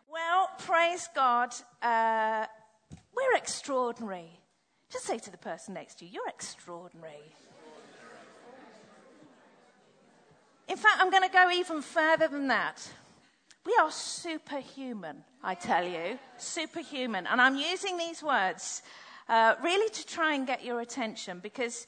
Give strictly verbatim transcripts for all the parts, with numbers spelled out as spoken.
Well, praise God, uh, we're extraordinary. Just say to the person next to you, you're extraordinary. In fact, I'm going to go even further than that. We are superhuman, I tell you, superhuman. And I'm using these words uh, really to try and get your attention because,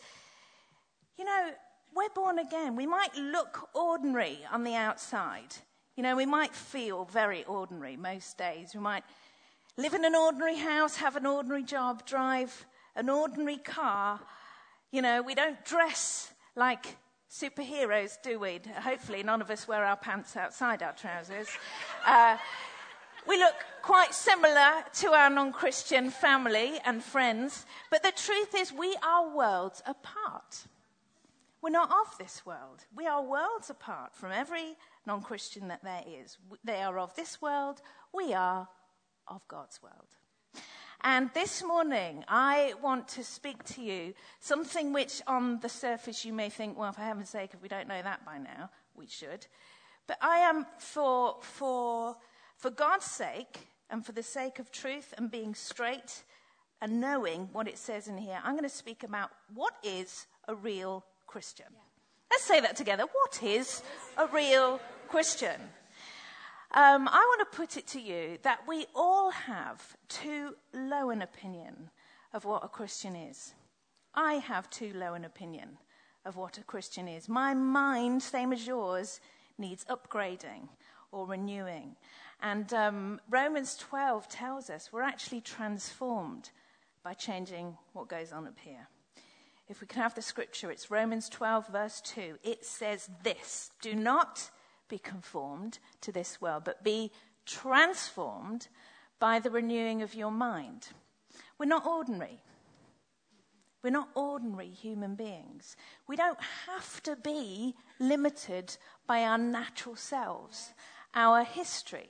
you know, we're born again. We might look ordinary on the outside. You know, we might feel very ordinary most days. We might live in an ordinary house, have an ordinary job, drive an ordinary car. You know, we don't dress like superheroes, do we? Hopefully none of us wear our pants outside our trousers. Uh, we look quite similar to our non-Christian family and friends. But the truth is we are worlds apart. We're not of this world. We are worlds apart from every non-Christian that there is. They are of this world. We are of God's world. And this morning, I want to speak to you something which on the surface you may think, well, for heaven's sake, if we don't know that by now, we should. But I am, for, for, for God's sake and for the sake of truth and being straight and knowing what it says in here, I'm going to speak about what is a real Christian. Yeah. Let's say that together. What is a real Christian? Um, I want to put it to you that we all have too low an opinion of what a Christian is. I have too low an opinion of what a Christian is. My mind, same as yours, needs upgrading or renewing. And um, Romans twelve tells us we're actually transformed by changing what goes on up here. If we can have the scripture, it's Romans twelve, verse two. It says this: do not be conformed to this world, but be transformed by the renewing of your mind. We're not ordinary. We're not ordinary human beings. We don't have to be limited by our natural selves, our history,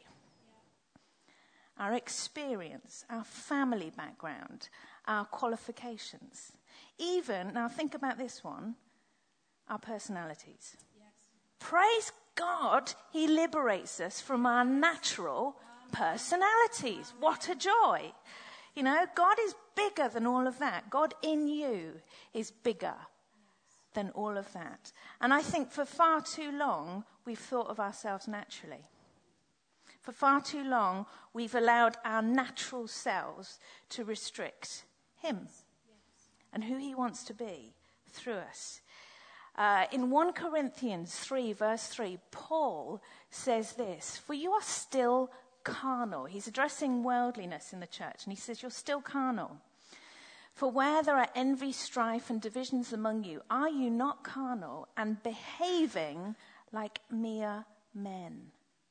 our experience, our family background, our qualifications. Even, now think about this one, our personalities. Yes. Praise God, he liberates us from our natural personalities. What a joy. You know, God is bigger than all of that. God in you is bigger than all of that. And I think for far too long, we've thought of ourselves naturally. For far too long, we've allowed our natural selves to restrict him and who he wants to be through us. Uh, in First Corinthians three, verse three, Paul says this: for you are still carnal. He's addressing worldliness in the church, and he says, you're still carnal. For where there are envy, strife, and divisions among you, are you not carnal and behaving like mere men?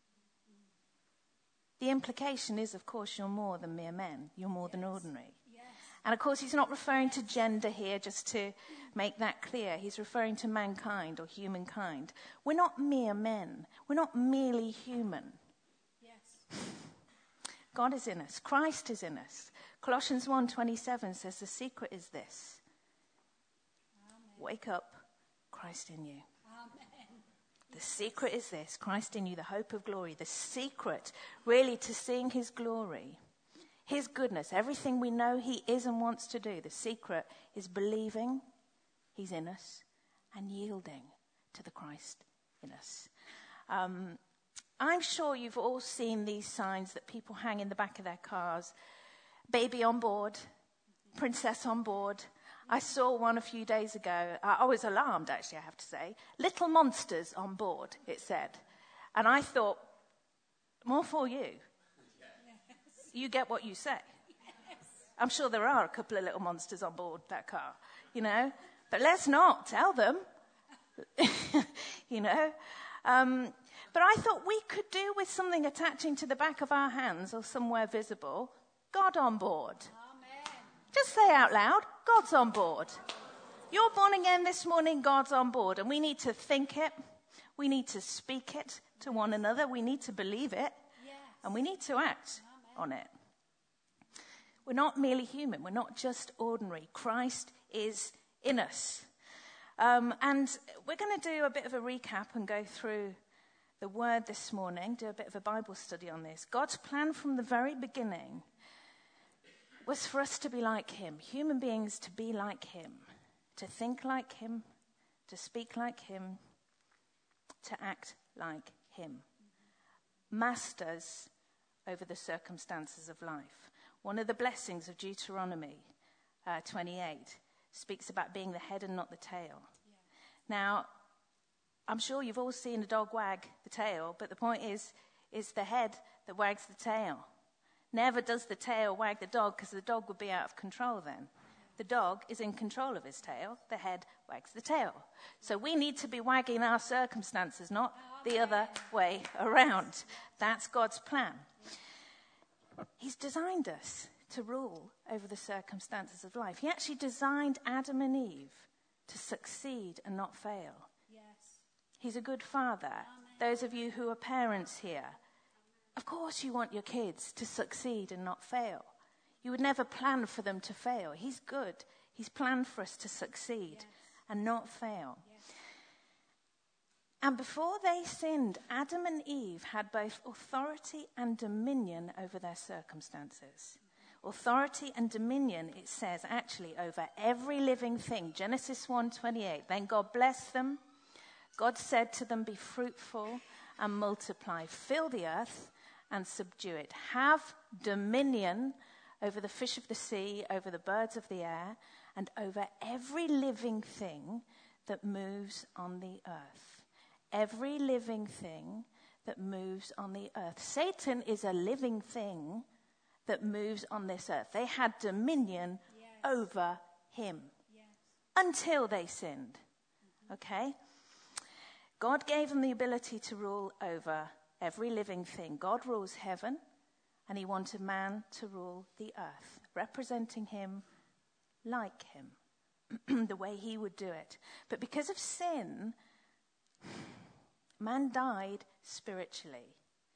The implication is, of course, you're more than mere men. You're more yes. than ordinary. Yes. And, of course, he's not referring to gender here, just to make that clear. He's referring to mankind or humankind. We're not mere men. We're not merely human. Yes. God is in us. Christ is in us. Colossians one twenty-seven says the secret is this. Amen. Wake up, Christ in you. Amen. The secret is this, Christ in you, the hope of glory. The secret, really, to seeing his glory, his goodness, everything we know he is and wants to do. The secret is believing he's in us and yielding to the Christ in us. Um, I'm sure you've all seen these signs that people hang in the back of their cars. Baby on board, princess on board. I saw one a few days ago. I was alarmed, actually, I have to say. Little monsters on board, it said. And I thought, more for you. Yes. You get what you say. Yes. I'm sure there are a couple of little monsters on board that car, you know. But let's not tell them, you know. Um, but I thought we could do with something attaching to the back of our hands or somewhere visible, God on board. Just say out loud, God's on board. You're born again this morning, God's on board. And we need to think it. We need to speak it to one another. We need to believe it. Yes. And we need to act Amen. On it. We're not merely human. We're not just ordinary. Christ is in us. Um, and we're going to do a bit of a recap and go through the word this morning, do a bit of a Bible study on this. God's plan from the very beginning was for us to be like him, human beings to be like him, to think like him, to speak like him, to act like him. Masters over the circumstances of life. One of the blessings of Deuteronomy uh, twenty-eight speaks about being the head and not the tail. Yeah. Now, I'm sure you've all seen a dog wag the tail, but the point is, it's the head that wags the tail. Never does the tail wag the dog, because the dog would be out of control then. The dog is in control of his tail. The head wags the tail. So we need to be wagging our circumstances, not the other way around. That's God's plan. He's designed us to rule over the circumstances of life. He actually designed Adam and Eve to succeed and not fail. Yes. He's a good father. Amen. Those of you who are parents here, of course you want your kids to succeed and not fail. You would never plan for them to fail. He's good. He's planned for us to succeed yes. and not fail. Yes. And before they sinned, Adam and Eve had both authority and dominion over their circumstances. Authority and dominion, it says, actually, over every living thing. Genesis one twenty-eight. Then God blessed them. God said to them, be fruitful and multiply. Fill the earth and subdue it. Have dominion over the fish of the sea, over the birds of the air, and over every living thing that moves on the earth. Every living thing that moves on the earth. Satan is a living thing that moves on this earth. They had dominion yes. over him yes. until they sinned. Mm-hmm. Okay? God gave them the ability to rule over every living thing. God rules heaven, and he wanted man to rule the earth, representing him like him, the way he would do it. But because of sin, man died spiritually.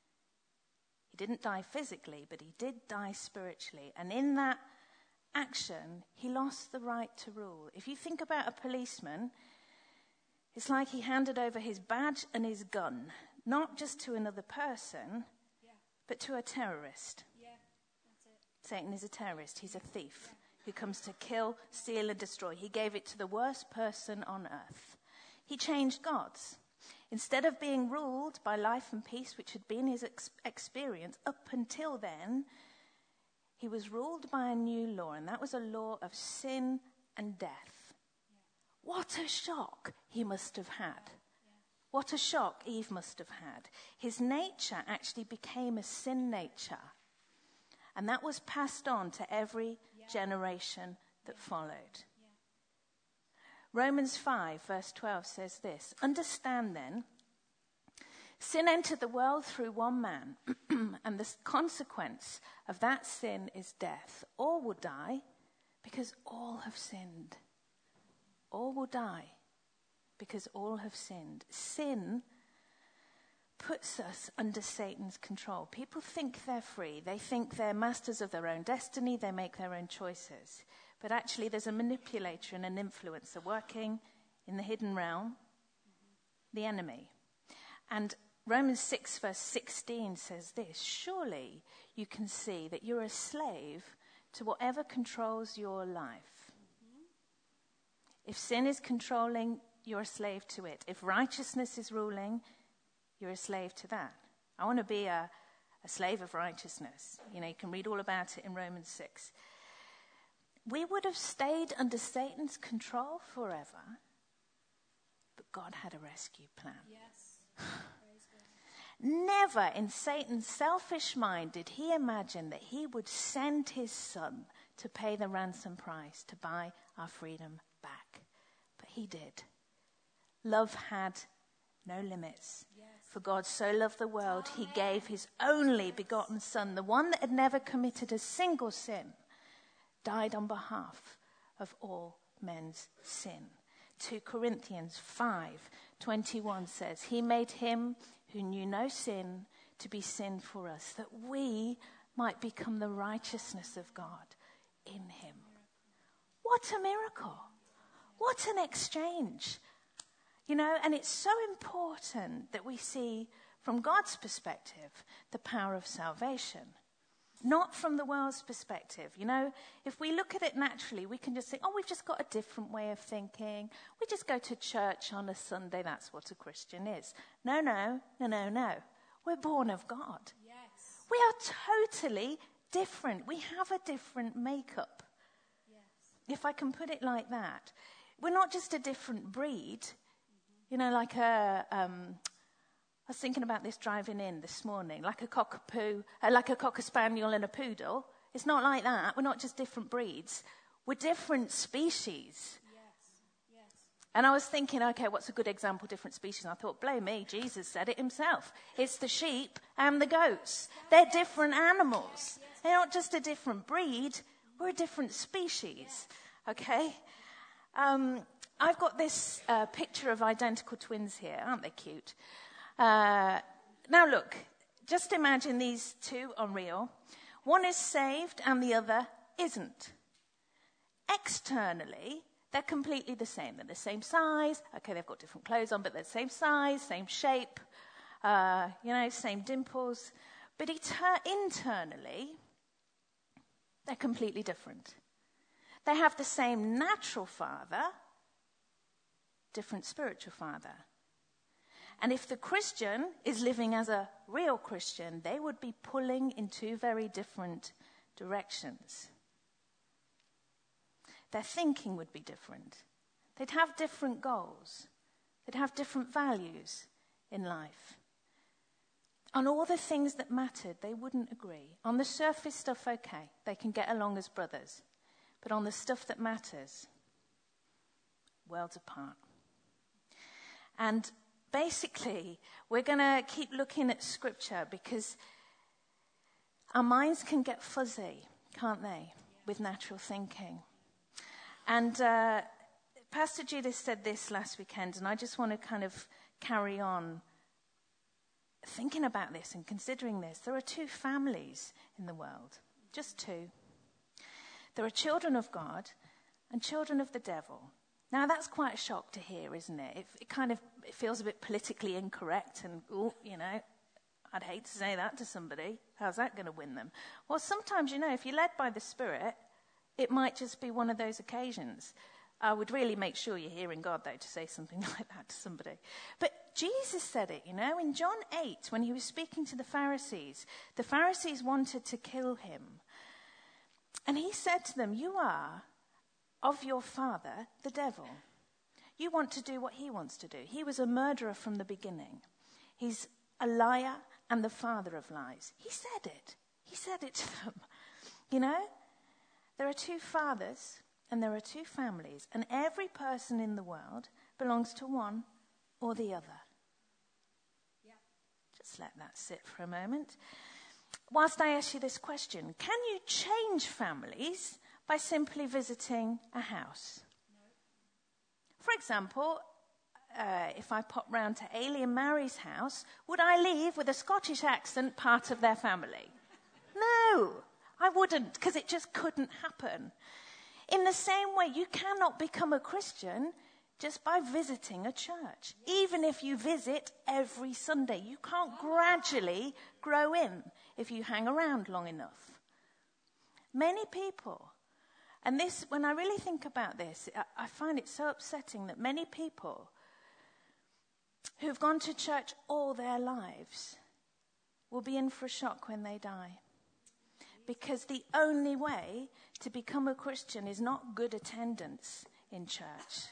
He didn't die physically, but he did die spiritually. And in that action, he lost the right to rule. If you think about a policeman, it's like he handed over his badge and his gun, not just to another person, yeah. but to a terrorist. Yeah, that's it. Satan is a terrorist. He's a thief yeah. who comes to kill, steal, and destroy. He gave it to the worst person on earth. He changed gods. Instead of being ruled by life and peace, which had been his ex- experience up until then, he was ruled by a new law, and that was a law of sin and death. Yeah. What a shock he must have had. Yeah. What a shock Eve must have had. His nature actually became a sin nature, and that was passed on to every yeah. generation that yeah. followed. Romans five, verse twelve says this, understand then, sin entered the world through one man, and the consequence of that sin is death. All will die because all have sinned. All will die because all have sinned. Sin puts us under Satan's control. People think they're free. They think they're masters of their own destiny. They make their own choices. But actually there's a manipulator and an influencer working in the hidden realm, mm-hmm. the enemy. And Romans six verse sixteen says this, surely you can see that you're a slave to whatever controls your life. Mm-hmm. If sin is controlling, you're a slave to it. If righteousness is ruling, you're a slave to that. I want to be a, a slave of righteousness. You know, you can read all about it in Romans six. We would have stayed under Satan's control forever, but God had a rescue plan. Yes. Never in Satan's selfish mind did he imagine that he would send his son to pay the ransom price to buy our freedom back. But he did. Love had no limits. Yes. For God so loved the world, he gave his only begotten son, the one that had never committed a single sin, died on behalf of all men's sin. Second Corinthians five twenty-one says, he made him who knew no sin to be sin for us, that we might become the righteousness of God in him. What a miracle. What an exchange. You know, and it's so important that we see from God's perspective, the power of salvation. Not from the world's perspective. You know, if we look at it naturally, we can just think, oh, we've just got a different way of thinking. We just go to church on a Sunday. That's what a Christian is. No, no, no, no, no. We're born of God. Yes. We are totally different. We have a different makeup. Yes. If I can put it like that. We're not just a different breed. Mm-hmm. You know, like a... Um, I was thinking about this driving in this morning, like a cockapoo, uh, like a cocker spaniel and a poodle. It's not like that. We're not just different breeds. We're different species. Yes, yes. And I was thinking, okay, what's a good example of different species? And I thought, blow me, Jesus said it himself. It's the sheep and the goats. They're different animals. They're not just a different breed. We're a different species. Okay? Um, I've got this uh, picture of identical twins here. Aren't they cute? Uh, now look, just imagine these two are real. One is saved and the other isn't. Externally, they're completely the same. They're the same size. Okay, they've got different clothes on, but they're the same size, same shape, uh, you know, same dimples. But eter- internally, they're completely different. They have the same natural father, different spiritual father. And if the Christian is living as a real Christian, they would be pulling in two very different directions. Their thinking would be different. They'd have different goals. They'd have different values in life. On all the things that mattered, they wouldn't agree. On the surface stuff, okay, they can get along as brothers. But on the stuff that matters, worlds apart. And basically, we're going to keep looking at Scripture because our minds can get fuzzy, can't they, with natural thinking. And uh, Pastor Judith said this last weekend, and I just want to kind of carry on thinking about this and considering this. There are two families in the world, just two. There are children of God and children of the devil. Now, that's quite a shock to hear, isn't it? It, it kind of it feels a bit politically incorrect and, ooh, you know, I'd hate to say that to somebody. How's that going to win them? Well, sometimes, you know, if you're led by the Spirit, it might just be one of those occasions. I would really make sure you're hearing God, though, to say something like that to somebody. But Jesus said it, you know, in John eight, when he was speaking to the Pharisees. The Pharisees wanted to kill him. And he said to them, you are of your father, the devil. You want to do what he wants to do. He was a murderer from the beginning. He's a liar and the father of lies. He said it. He said it to them. You know, there are two fathers and there are two families, and every person in the world belongs to one or the other. Yeah. Just let that sit for a moment. Whilst I ask you this question, can you change families by simply visiting a house? No. For example, uh, if I pop round to Ailey and Mary's house, would I leave with a Scottish accent part of their family? No, I wouldn't, because it just couldn't happen. In the same way, you cannot become a Christian just by visiting a church. Even if you visit every Sunday, you can't gradually grow in if you hang around long enough. Many people, and this, when I really think about this, I, I find it so upsetting that many people who've gone to church all their lives will be in for a shock when they die. Because the only way to become a Christian is not good attendance in church.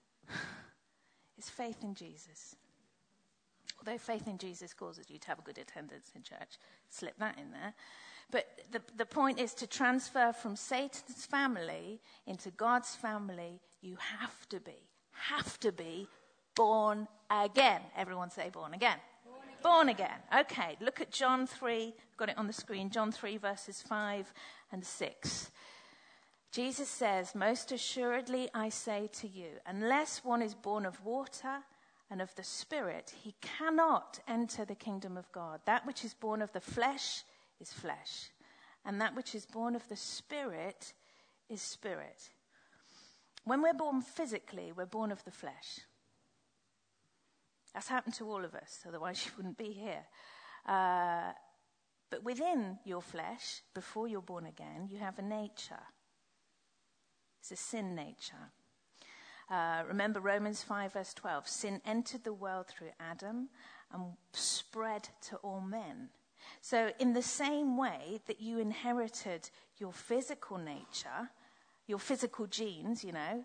It's faith in Jesus. Although faith in Jesus causes you to have a good attendance in church. Slip that in there. But the, the point is to transfer from Satan's family into God's family, you have to be, have to be born again. Everyone say born again. Born again. Okay, look at John three. Got it on the screen. John three, verses five and six. Jesus says, most assuredly I say to you, unless one is born of water and of the Spirit, he cannot enter the kingdom of God. That which is born of the flesh is flesh, and that which is born of the Spirit is spirit. When we're born physically, we're born of the flesh. That's happened to all of us, otherwise you wouldn't be here. Uh, but within your flesh, before you're born again, you have a nature. It's a sin nature. Uh, remember Romans five verse twelve. Sin entered the world through Adam and spread to all men. So in the same way that you inherited your physical nature, your physical genes, you know,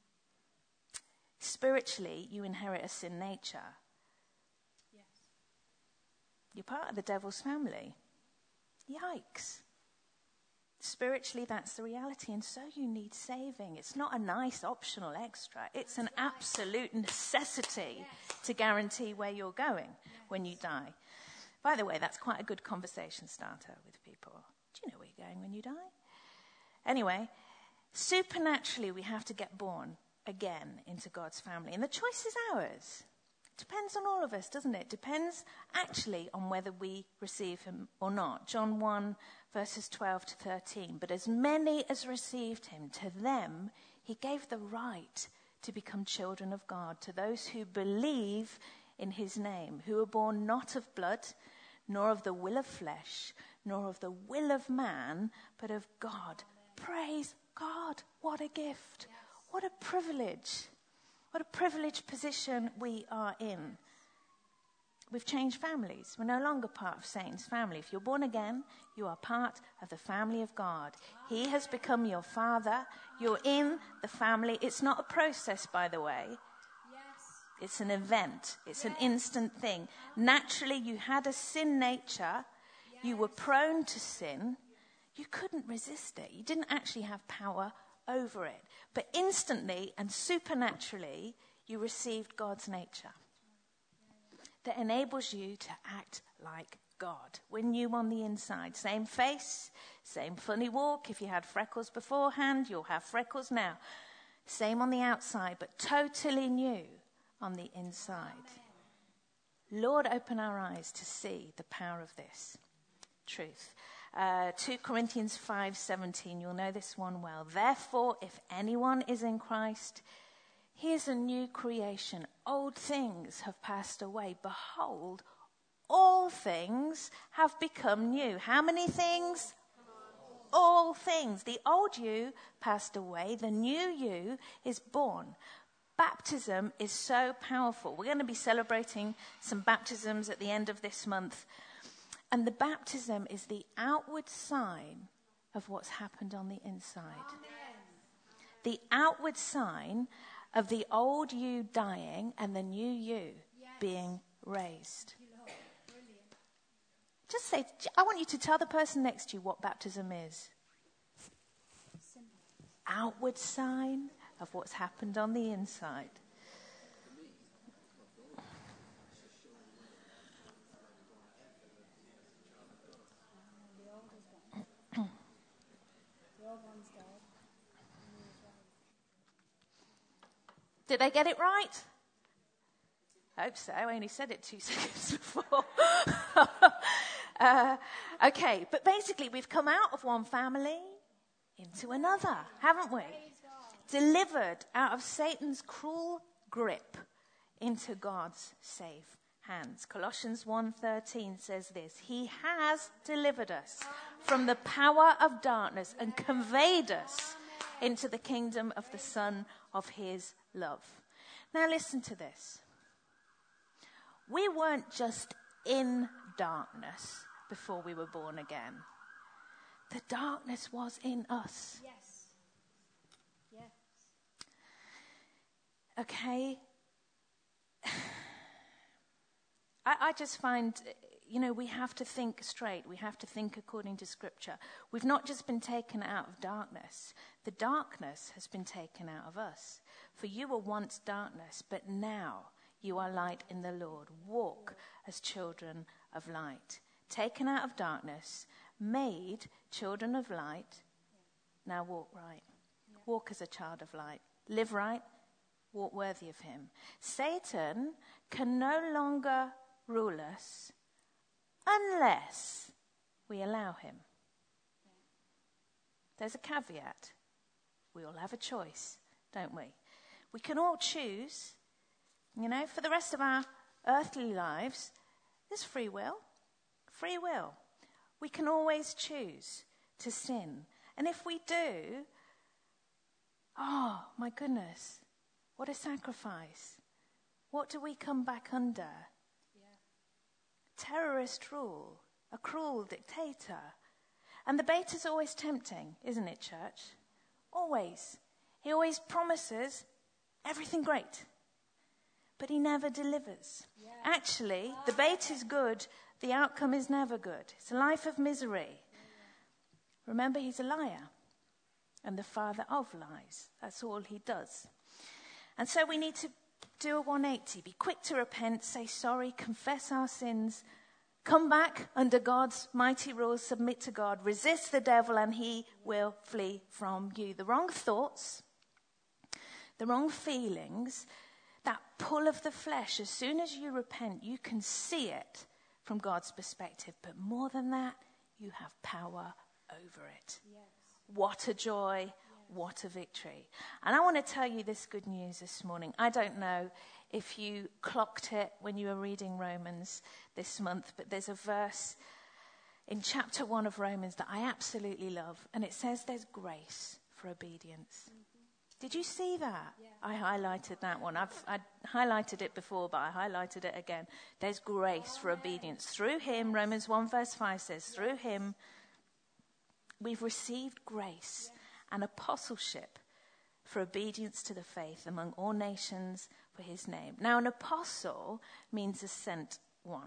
spiritually you inherit a sin nature. Yes. You're part of the devil's family. Yikes. Spiritually, that's the reality, and so you need saving. It's not a nice optional extra. It's an absolute necessity yes. to guarantee where you're going yes. when you die. By the way, that's quite a good conversation starter with people. Do you know where you're going when you die? Anyway, supernaturally, we have to get born again into God's family, and the choice is ours. Depends on all of us, doesn't it? Depends actually on whether we receive him or not. John one, verses twelve to thirteen. But as many as received him, to them he gave the right to become children of God, to those who believe in his name, who are born not of blood, nor of the will of flesh, nor of the will of man, but of God. Praise God. What a gift. What a privilege. What a privileged position we are in. We've changed families. We're no longer part of Satan's family. If you're born again, you are part of the family of God. He has become your father. You're in the family. It's not a process, by the way. It's an event. It's an instant thing. Naturally, you had a sin nature. You were prone to sin. You couldn't resist it. You didn't actually have power over it. But instantly and supernaturally, you received God's nature that enables you to act like God. We're new on the inside. Same face, same funny walk. If you had freckles beforehand, you'll have freckles now. Same on the outside, but totally new on the inside. Lord, open our eyes to see the power of this truth. Uh, two Corinthians five seventeen, you'll know this one well. Therefore, if anyone is in Christ, he is a new creation. Old things have passed away. Behold, all things have become new. How many things? All things. The old you passed away. The new you is born. Baptism is so powerful. We're going to be celebrating some baptisms at the end of this month. And the baptism is the outward sign of what's happened on the inside. Amen. The outward sign of the old you dying and the new you yes. being raised. Just say, I want you to tell the person next to you what baptism is. Outward sign of what's happened on the inside. Did I get it right? I hope so. I only said it two seconds before. uh, okay, but basically we've come out of one family into another, haven't we? Delivered out of Satan's cruel grip into God's safe hands. Colossians one thirteen says this: He has delivered us from the power of darkness and conveyed us into the kingdom of the Son of his love. Now listen to this. We weren't just in darkness before we were born again. The darkness was in us. Yes. Yes. Okay. I, I just find, you know, we have to think straight. We have to think according to Scripture. We've not just been taken out of darkness. The darkness has been taken out of us. For you were once darkness, but now you are light in the Lord. Walk as children of light. Taken out of darkness, made children of light. Now walk right. Walk as a child of light. Live right. Walk worthy of him. Satan can no longer rule us unless we allow him. There's a caveat. We all have a choice, don't we? We can all choose, you know, for the rest of our earthly lives, there's free will. Free will. We can always choose to sin. And if we do, oh my goodness, what a sacrifice. What do we come back under? Yeah. Terrorist rule, a cruel dictator. And the bait is always tempting, isn't it, church? Always. He always promises everything great, but he never delivers. Yeah. Actually, the bait is good, the outcome is never good. It's a life of misery. Yeah. Remember, he's a liar and the father of lies. That's all he does. And so we need to do a one eighty, be quick to repent, say sorry, confess our sins, come back under God's mighty rules, submit to God, resist the devil, and he will flee from you. The wrong thoughts, the wrong feelings, that pull of the flesh, as soon as you repent, you can see it from God's perspective. But more than that, you have power over it. Yes. What a joy. Yes. What a victory. And I want to tell you this good news this morning. I don't know if you clocked it when you were reading Romans this month, but there's a verse in chapter one of Romans that I absolutely love. And it says there's grace for obedience. Mm-hmm. Did you see that? Yeah. I highlighted that one. I've I highlighted it before, but I highlighted it again. There's grace for obedience. Through him, Romans one verse five says, through him we've received grace and apostleship for obedience to the faith among all nations for his name. Now, an apostle means a sent one.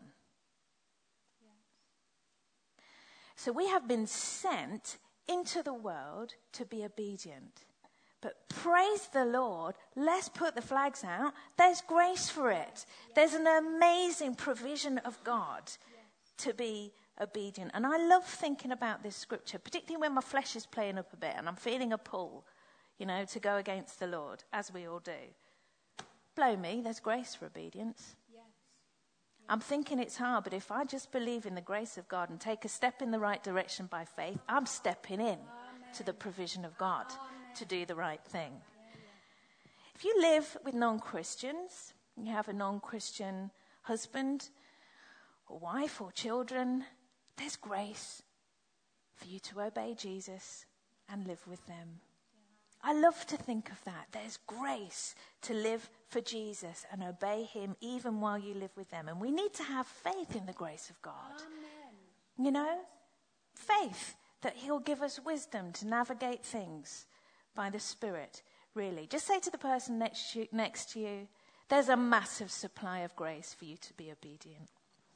Yes. So we have been sent into the world to be obedient. But praise the Lord, let's put the flags out. There's grace for it. Yes. There's an amazing provision of God yes. to be obedient. And I love thinking about this scripture, particularly when my flesh is playing up a bit and I'm feeling a pull, you know, to go against the Lord, as we all do. Blow me, there's grace for obedience. Yes. Yes. I'm thinking it's hard, but if I just believe in the grace of God and take a step in the right direction by faith, I'm stepping in Amen. To the provision of God Amen. To do the right thing. Yeah, yeah. If you live with non-Christians, you have a non-Christian husband or wife or children, there's grace for you to obey Jesus and live with them. Yeah. I love to think of that. There's grace to live for Jesus and obey him even while you live with them. And we need to have faith in the grace of God. Amen. You know, faith that he'll give us wisdom to navigate things by the Spirit, really. Just say to the person next to you, next to you, there's a massive supply of grace for you to be obedient.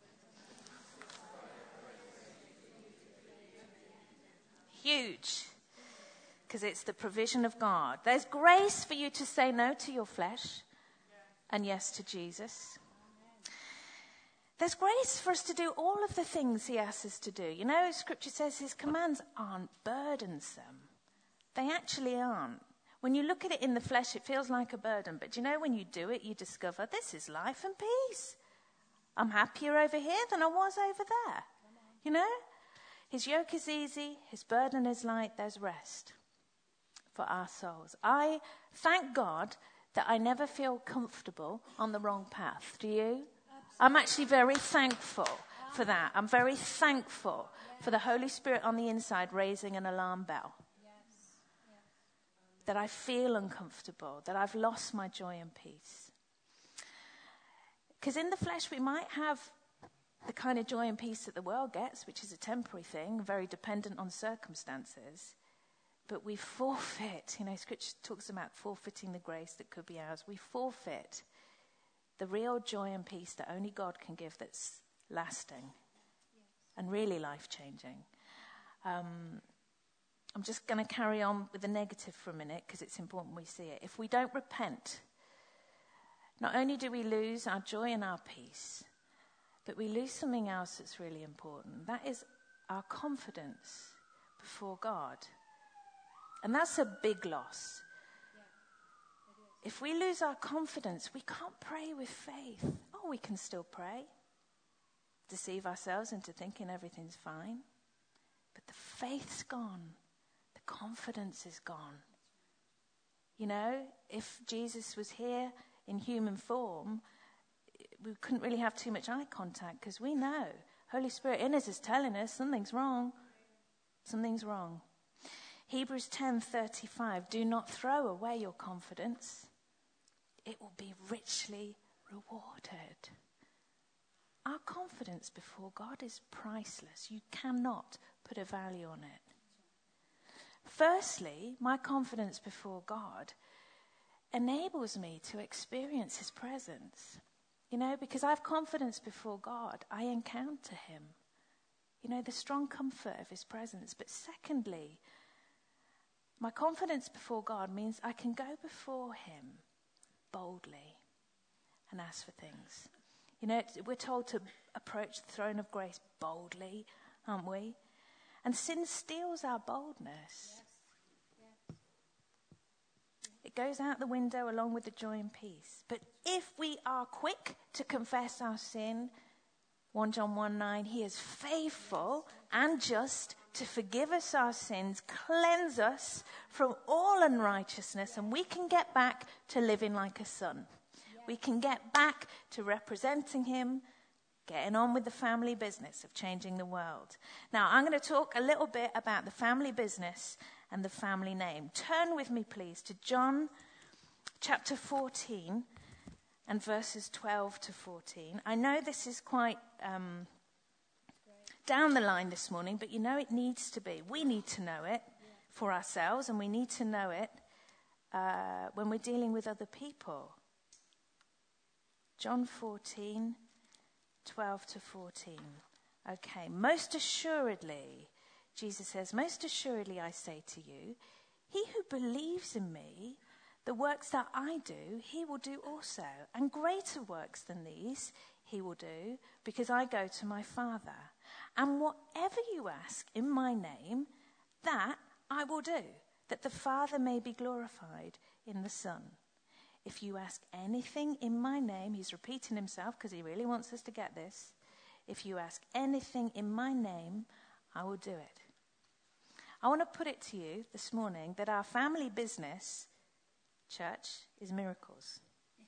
Huge, because it's the provision of God. There's grace for you to say no to your flesh and yes to Jesus. There's grace for us to do all of the things he asks us to do. You know, Scripture says his commands aren't burdensome. They actually aren't. When you look at it in the flesh, it feels like a burden. But you know, when you do it, you discover this is life and peace. I'm happier over here than I was over there. You know? His yoke is easy, his burden is light, there's rest for our souls. I thank God that I never feel comfortable on the wrong path. Do you? Absolutely. I'm actually very thankful for that. I'm very thankful yes. for the Holy Spirit on the inside raising an alarm bell. Yes. Yes. That I feel uncomfortable, that I've lost my joy and peace. Because in the flesh we might have the kind of joy and peace that the world gets, which is a temporary thing, very dependent on circumstances. But we forfeit, you know, Scripture talks about forfeiting the grace that could be ours. We forfeit the real joy and peace that only God can give, that's lasting yes. and really life-changing. Um, I'm just going to carry on with the negative for a minute because it's important we see it. If we don't repent, not only do we lose our joy and our peace, but we lose something else that's really important. That is our confidence before God. And that's a big loss. Yeah, if we lose our confidence, we can't pray with faith. Oh, we can still pray. Deceive ourselves into thinking everything's fine. But the faith's gone. The confidence is gone. You know, if Jesus was here in human form, we couldn't really have too much eye contact because we know Holy Spirit in us is telling us something's wrong. Something's wrong. Hebrews ten thirty-five, do not throw away your confidence. It will be richly rewarded. Our confidence before God is priceless. You cannot put a value on it. Firstly, my confidence before God enables me to experience his presence. You know, because I have confidence before God, I encounter him. You know, the strong comfort of his presence. But secondly, my confidence before God means I can go before him boldly and ask for things. You know, we're told to approach the throne of grace boldly, aren't we? And sin steals our boldness. Yes. Yes. It goes out the window along with the joy and peace. But if we are quick to confess our sin, First John one nine, he is faithful and just to forgive us our sins, cleanse us from all unrighteousness, and we can get back to living like a son. We can get back to representing him, getting on with the family business of changing the world. Now, I'm going to talk a little bit about the family business and the family name. Turn with me, please, to John chapter fourteen and verses twelve to fourteen. I know this is quite um, down the line this morning, but you know it needs to be. We need to know it for ourselves, and we need to know it uh, when we're dealing with other people. John fourteen, twelve to fourteen. Okay, most assuredly, Jesus says, most assuredly I say to you, he who believes in me, the works that I do, he will do also. And greater works than these he will do, because I go to my Father. And whatever you ask in my name, that I will do, that the Father may be glorified in the Son. If you ask anything in my name, he's repeating himself because he really wants us to get this. If you ask anything in my name, I will do it. I want to put it to you this morning that our family business, church, is miracles.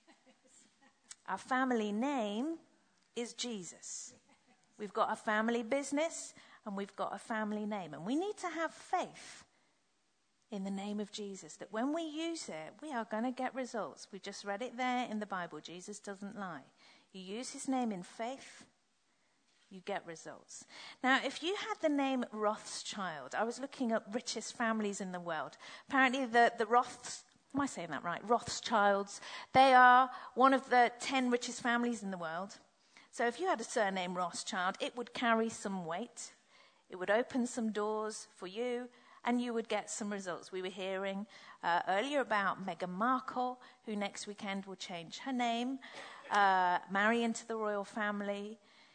Our family name is Jesus. We've got a family business and we've got a family name. And we need to have faith in the name of Jesus, that when we use it, we are going to get results. We just read it there in the Bible. Jesus doesn't lie. You use his name in faith, you get results. Now, if you had the name Rothschild, I was looking up richest families in the world. Apparently the, the Roths, am I saying that right? Rothschilds, they are one of the ten richest families in the world. So if you had a surname Rothschild, it would carry some weight. It would open some doors for you, and you would get some results. We were hearing uh, earlier about Meghan Markle, who next weekend will change her name, uh, marry into the royal family.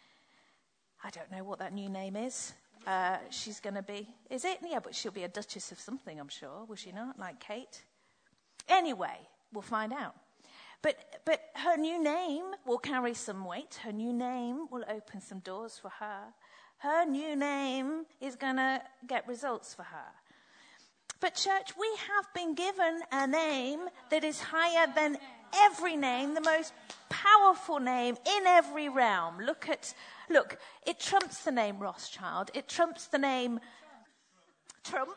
I don't know what that new name is. Uh, she's going to be, is it? Yeah, but she'll be a duchess of something, I'm sure. Will she not? Like Kate? Anyway, we'll find out. But but her new name will carry some weight. Her new name will open some doors for her. Her new name is going to get results for her. But church, we have been given a name that is higher than every name, the most powerful name in every realm. Look at, look, it trumps the name Rothschild. It trumps the name Trump.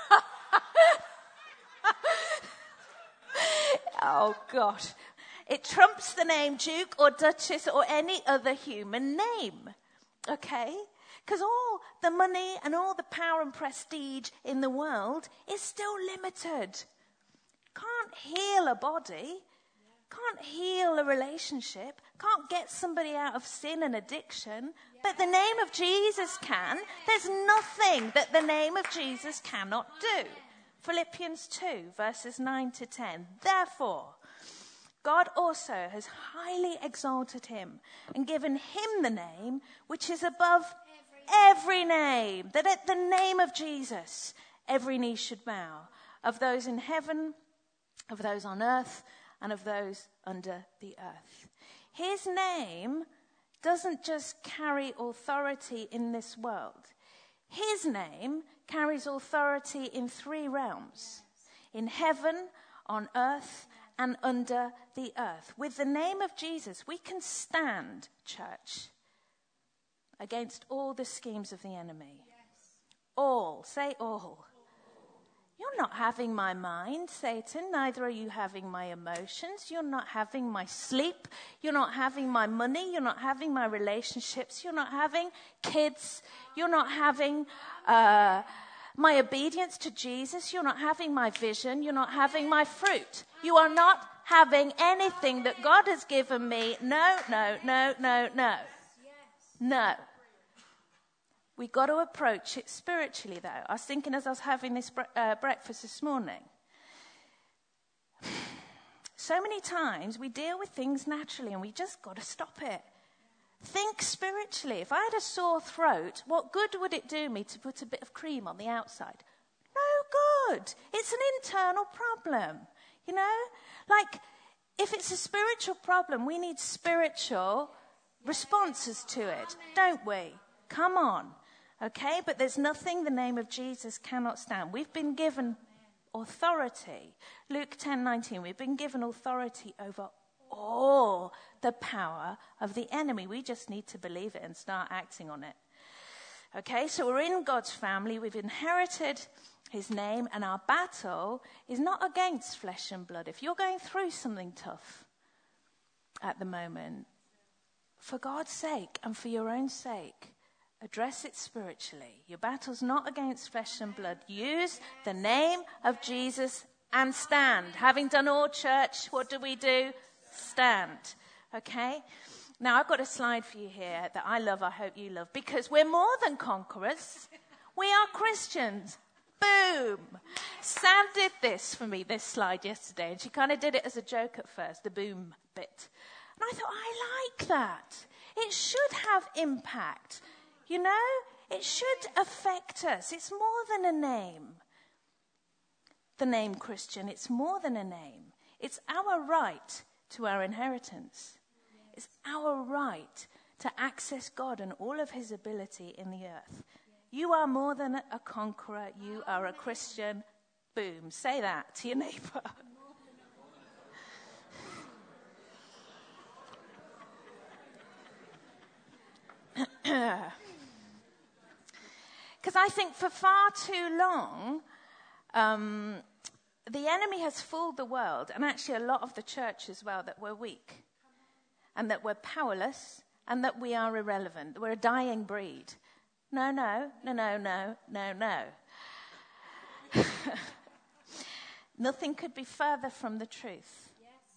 Oh, God. It trumps the name Duke or Duchess or any other human name. Okay? Because all the money and all the power and prestige in the world is still limited. Can't heal a body. Can't heal a relationship. Can't get somebody out of sin and addiction. But the name of Jesus can. There's nothing that the name of Jesus cannot do. Philippians two, verses nine to ten. Therefore, God also has highly exalted him and given him the name which is above every name, that at the name of Jesus, every knee should bow, of those in heaven, of those on earth, and of those under the earth. His name doesn't just carry authority in this world. His name carries authority in three realms: in heaven, on earth, and under the earth. With the name of Jesus, we can stand, church, against all the schemes of the enemy. Yes. All. Say all. You're not having my mind, Satan. Neither are you having my emotions. You're not having my sleep. You're not having my money. You're not having my relationships. You're not having kids. You're not having uh, my obedience to Jesus. You're not having my vision. You're not having my fruit. You are not having anything that God has given me. No, no, no, no, no. No. We've got to approach it spiritually, though. I was thinking as I was having this bre- uh, breakfast this morning. So many times we deal with things naturally and we just got to stop it. Think spiritually. If I had a sore throat, what good would it do me to put a bit of cream on the outside? No good. It's an internal problem, you know? Like, if it's a spiritual problem, we need spiritual responses to it, don't we? Come on. Okay, but there's nothing the name of Jesus cannot stand. We've been given authority. Luke ten nineteen, we've been given authority over all the power of the enemy. We just need to believe it and start acting on it. Okay, so we're in God's family. We've inherited his name, and our battle is not against flesh and blood. If you're going through something tough at the moment, for God's sake and for your own sake, address it spiritually. Your battle's not against flesh and blood. Use the name of Jesus and stand. Having done all, church, what do we do? Stand. Okay? Now, I've got a slide for you here that I love, I hope you love, because we're more than conquerors. We are Christians. Boom. Sam did this for me, this slide yesterday, and she kind of did it as a joke at first, the boom bit. And I thought, I like that. It should have impact. You know, it should affect us. It's more than a name. The name Christian, it's more than a name. It's our right to our inheritance. It's our right to access God and all of his ability in the earth. You are more than a conqueror. You are a Christian. Boom. Say that to your neighbor. Because I think for far too long, um, the enemy has fooled the world, and actually a lot of the church as well, that we're weak, and that we're powerless, and that we are irrelevant, that we're a dying breed. No, no, no, no, no, no, no. Nothing could be further from the truth.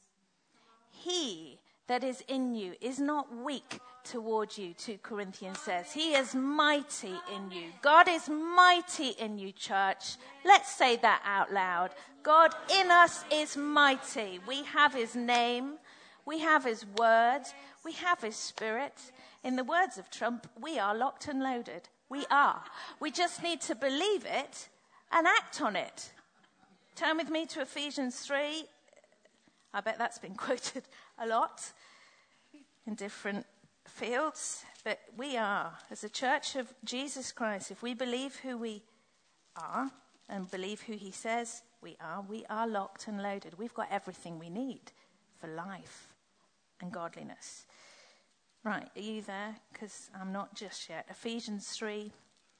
He that is in you is not weak towards you, two Corinthians says. He is mighty in you. God is mighty in you, church. Let's say that out loud. God in us is mighty. We have his name. We have his word. We have his spirit. In the words of Trump, we are locked and loaded. We are. We just need to believe it and act on it. Turn with me to Ephesians three. I bet that's been quoted a lot in different fields. But we are, as a church of Jesus Christ, if we believe who we are and believe who he says we are, we are locked and loaded. We've got everything we need for life and godliness. Right, are you there? Because I'm not just yet. Ephesians three,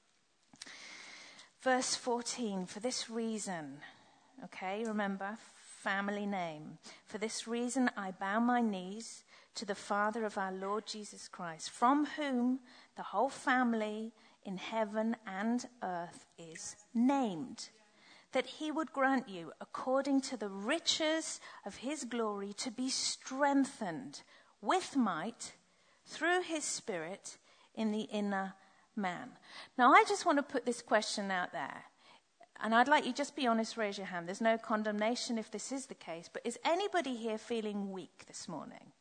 verse fourteen. For this reason, okay, remember, family name. For this reason I bow my knees to the Father of our Lord Jesus Christ, from whom the whole family in heaven and earth is named, that he would grant you, according to the riches of his glory, to be strengthened with might through his Spirit in the inner man. Now, I just want to put this question out there. And I'd like you just be honest, raise your hand. There's no condemnation if this is the case. But is anybody here feeling weak this morning?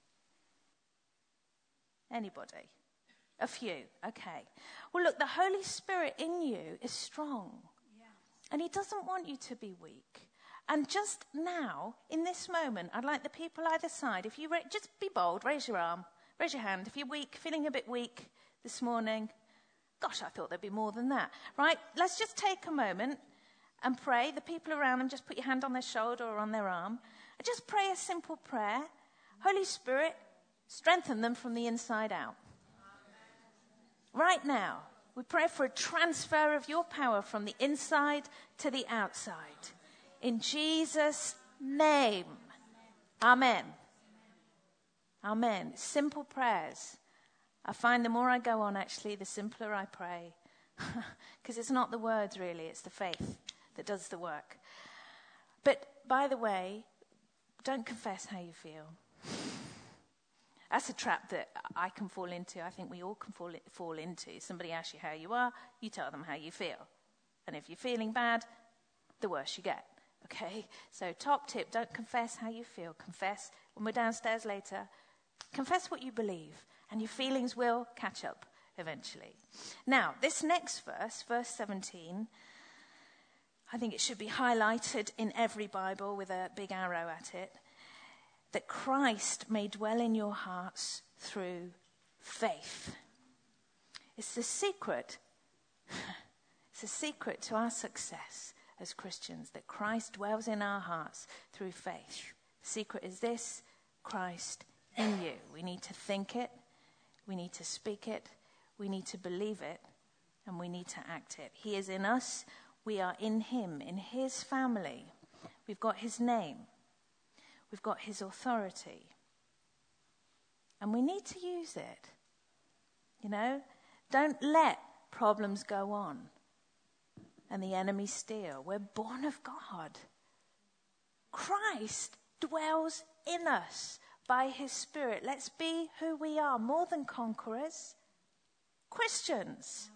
Anybody? A few. Okay. Well, look, the Holy Spirit in you is strong. Yeah. And he doesn't want you to be weak. And just now, in this moment, I'd like the people either side, if you ra- just be bold, raise your arm, raise your hand. If you're weak, feeling a bit weak this morning, gosh, I thought there'd be more than that. Right? Let's just take a moment and pray. The people around them, just put your hand on their shoulder or on their arm. Just pray a simple prayer. Holy Spirit, strengthen them from the inside out. Right now, we pray for a transfer of your power from the inside to the outside. In Jesus' name. Amen. Amen. Simple prayers. I find the more I go on, actually, the simpler I pray. Because it's not the words, really. It's the faith that does the work. But, by the way, don't confess how you feel. That's a trap that I can fall into. I think we all can fall, fall into. Somebody asks you how you are, you tell them how you feel. And if you're feeling bad, the worse you get. Okay? So top tip, don't confess how you feel. Confess, when we're downstairs later, confess what you believe. And your feelings will catch up eventually. Now, this next verse, verse seventeen, I think it should be highlighted in every Bible with a big arrow at it. That Christ may dwell in your hearts through faith. It's the secret. It's the secret to our success as Christians, that Christ dwells in our hearts through faith. The secret is this: Christ in you. We need to think it. We need to speak it. We need to believe it. And we need to act it. He is in us. We are in him, in his family. We've got his name. We've got his authority. And we need to use it. You know, don't let problems go on and the enemy steal. We're born of God. Christ dwells in us by his Spirit. Let's be who we are, more than conquerors. Christians.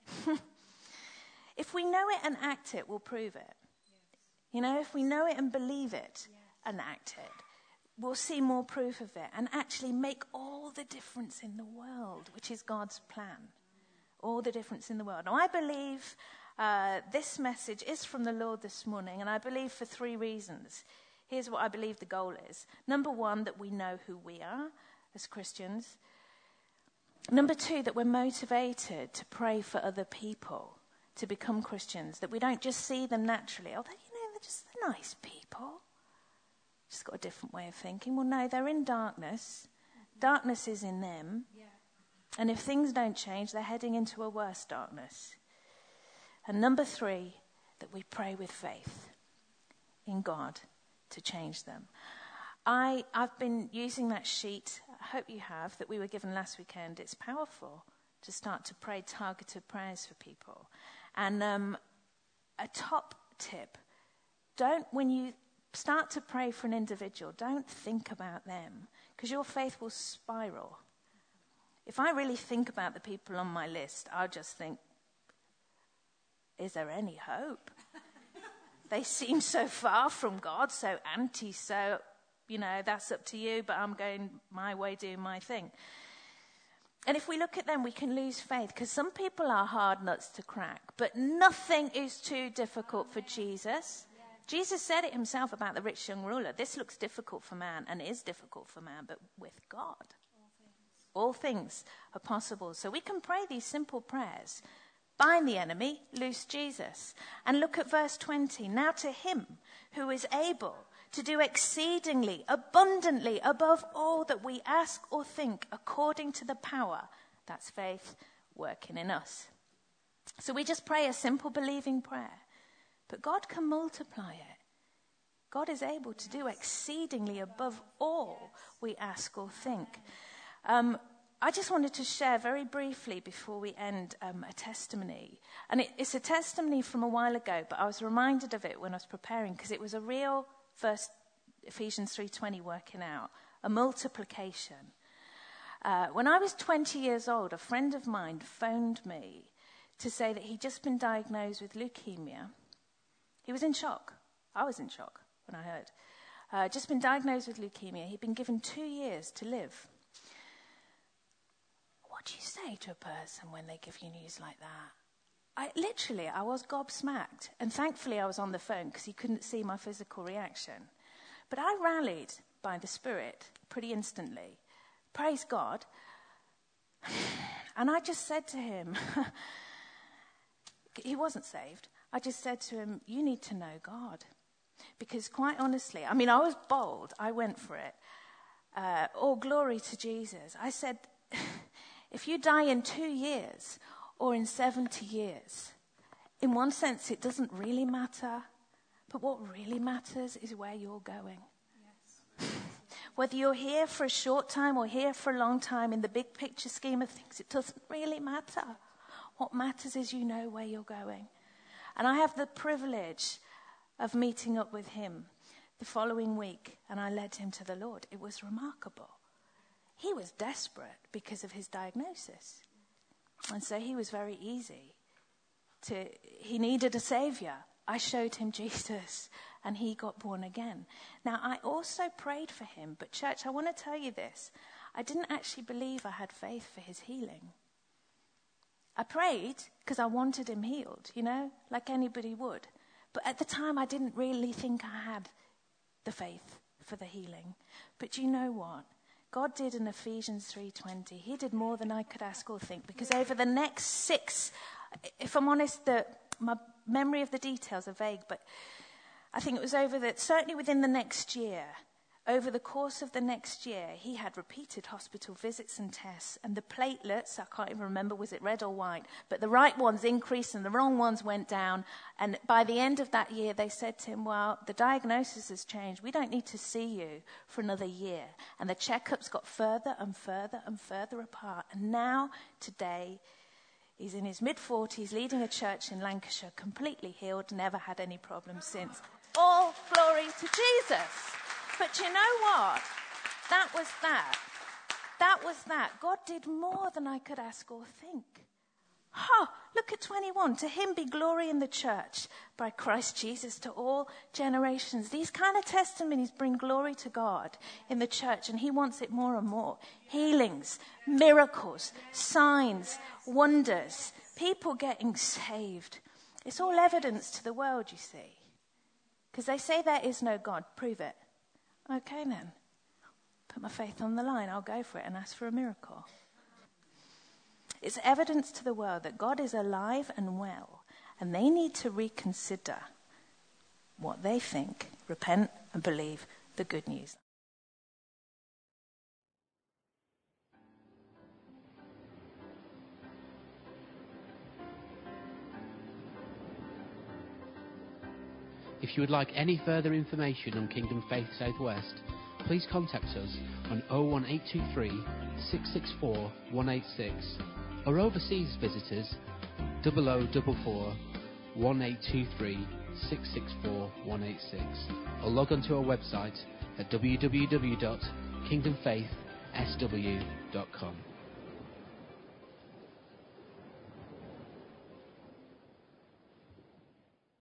If we know it and act it, we'll prove it. You know, if we know it and believe it and act it, we'll see more proof of it and actually make all the difference in the world, which is God's plan. All the difference in the world. Now, I believe uh, this message is from the Lord this morning, and I believe for three reasons. Here's what I believe the goal is. Number one, that we know who we are as Christians. Number two, that we're motivated to pray for other people to become Christians, that we don't just see them naturally. Although, you know, they're just they're nice people. Just got a different way of thinking. Well, no, they're in darkness. Darkness is in them. Yeah. And if things don't change, they're heading into a worse darkness. And number three, that we pray with faith in God to change them. I, I've been using that sheet, I hope you have, that we were given last weekend. It's powerful to start to pray targeted prayers for people. And um, a top tip, don't, when you start to pray for an individual, don't think about them, because your faith will spiral. If I really think about the people on my list, I'll just think, is there any hope? They seem so far from God, so anti, so, you know, that's up to you, but I'm going my way, doing my thing. And if we look at them, we can lose faith, because some people are hard nuts to crack, but nothing is too difficult for Jesus. Jesus said it himself about the rich young ruler. This looks difficult for man, and is difficult for man, but with God, all things are possible. So we can pray these simple prayers. Bind the enemy, loose Jesus. And look at verse twenty. Now to him who is able to do exceedingly, abundantly, above all that we ask or think, according to the power, that's faith, working in us. So we just pray a simple believing prayer. But God can multiply it. God is able to do exceedingly above all we ask or think. Um, I just wanted to share very briefly before we end um, a testimony. And it, it's a testimony from a while ago, but I was reminded of it when I was preparing, because it was a real verse, Ephesians three twenty working out, a multiplication. Uh, when I was twenty years old, a friend of mine phoned me to say that he'd just been diagnosed with leukemia. He was in shock. I was in shock when I heard. Uh, just been diagnosed with leukemia. He'd been given two years to live. What do you say to a person when they give you news like that? I literally, I was gobsmacked. And thankfully I was on the phone because he couldn't see my physical reaction. But I rallied by the Spirit pretty instantly. Praise God. And I just said to him, he wasn't saved. I just said to him, you need to know God. Because quite honestly, I mean, I was bold. I went for it. Uh, all glory to Jesus. I said, if you die in two years or in seventy years, in one sense, it doesn't really matter. But what really matters is where you're going. Yes. Whether you're here for a short time or here for a long time, in the big picture scheme of things, it doesn't really matter. What matters is you know where you're going. And I have the privilege of meeting up with him the following week, and I led him to the Lord. It was remarkable. He was desperate because of his diagnosis. And so he was very easy to, he needed a savior. I showed him Jesus, and he got born again. Now, I also prayed for him, but church, I want to tell you this. I didn't actually believe I had faith for his healing. I prayed because I wanted him healed, you know, like anybody would. But at the time, I didn't really think I had the faith for the healing. But you know what? God did in Ephesians three twenty. He did more than I could ask or think. Because over the next six, if I'm honest, the, my memory of the details are vague, but I think it was over that, certainly within the next year, over the course of the next year, he had repeated hospital visits and tests, and the platelets, I can't even remember, was it red or white, but the right ones increased and the wrong ones went down. And by the end of that year, they said to him, well, the diagnosis has changed. We don't need to see you for another year. And the checkups got further and further and further apart. And now, today, he's in his mid-forties, leading a church in Lancashire, completely healed, never had any problems since. All glory to Jesus. But you know what? That was that. That was that. God did more than I could ask or think. Ha! Look at twenty-one. To him be glory in the church by Christ Jesus to all generations. These kind of testimonies bring glory to God in the church, and he wants it more and more. Healings, miracles, signs, wonders, people getting saved. It's all evidence to the world, you see. Because they say there is no God. Prove it. Okay then, put my faith on the line, I'll go for it and ask for a miracle. It's evidence to the world that God is alive and well, and they need to reconsider what they think, repent and believe the good news. If you would like any further information on Kingdom Faith Southwest, please contact us on oh one eight two three, six six four, one eight six, or overseas visitors double oh double four, one eight two three, six six four, one eight six, or log on to our website at w w w dot kingdom faith s w dot com.